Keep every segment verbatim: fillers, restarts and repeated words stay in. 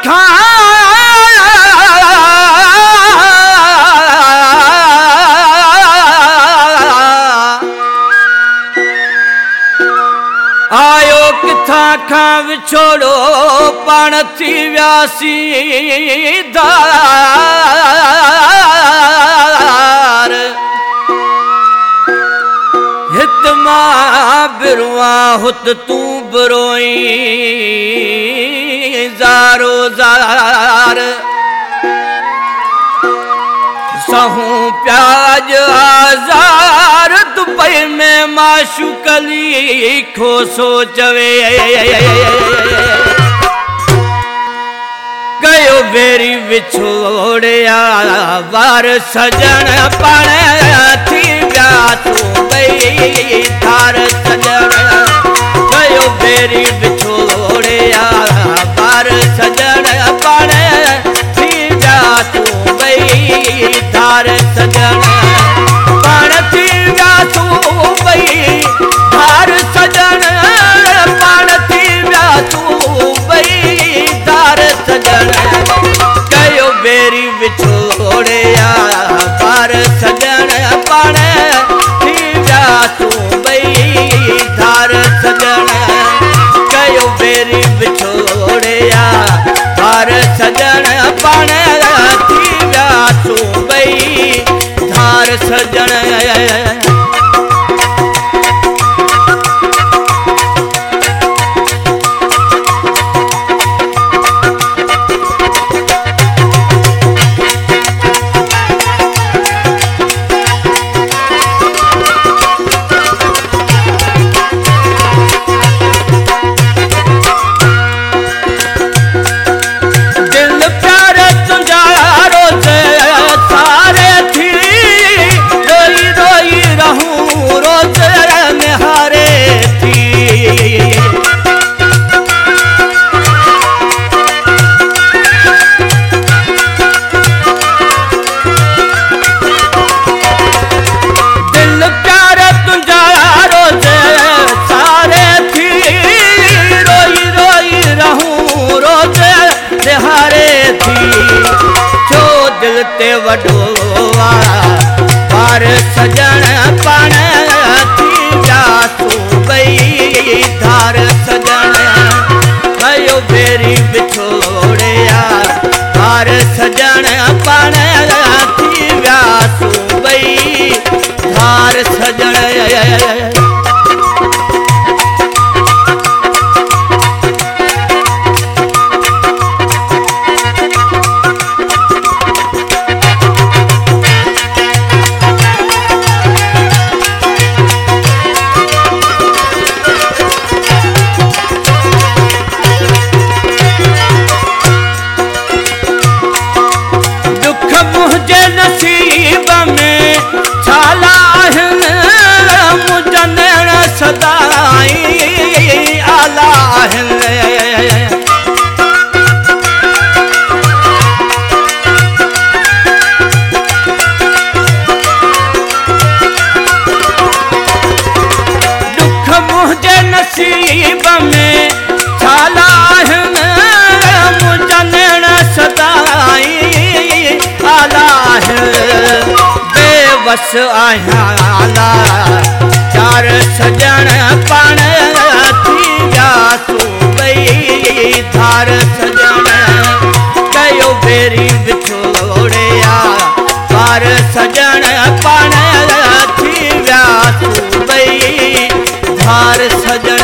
आयो किथां खां विछोड़ो पाण थी वियासी दार हित मां बिरुआ हुत तूं बिरोई ज़ारो ज़ार सहूं प्याज आज़ार दुबई में माशूकली खो सोचवे गयो बेरी विछोड़िया वार सजन पाण थी विया तूं बई धार सजन गयो बेरी विछोड़िया वार सजन पाण थी विया तूं बई धार सजन पाण थी विया तूं बई धार सजन पाण थी विया तूं बई धार सजन कयो बेरी विछोड़िया वार सजन पाण थी विया तूं बई धार सजन कयो बेरी विछोड़िया वार सजन पाण थी विया तूं बई धार सजन ते वडो वार सजन पाण थी विया तूं बई धार सजन कयो बेरी विछोड़िया वार सजन पाण थी विया तूं बई धार सजन नसीब में छाला मुझन सदाई आला दुख मुझे नसीब में छाला मुझन सदाई आला बेबस आला चार सजन पाण थी विया तूं बई धार सजन कयो बेरी विछोड़िया वार सजन पाण थी विया तूं बई धार सजन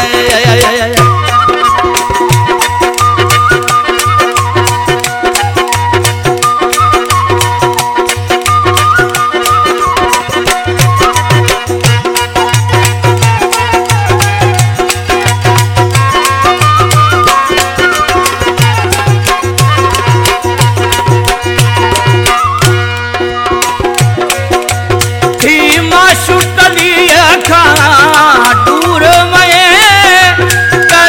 दूर में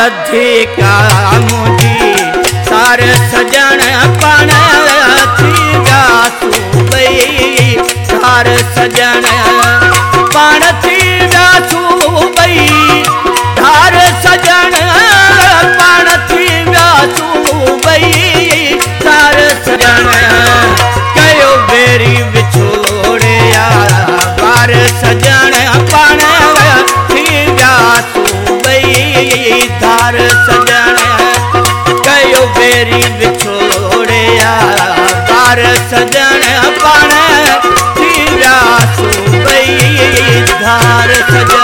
अधिका मुंहिंजी सार सजण पाण थी वियासूं ॿई सार सजण पाण थी वियासूं ॿई धार सजण पाण थी वियासूं ॿई सार सजण कयो बेरी विछोड़े बार सजण पाण थी वियासूं ॿई धार सजण कयो बेरी विछोड़े बार सजण पाण थी वियासूं ॿई धार सजण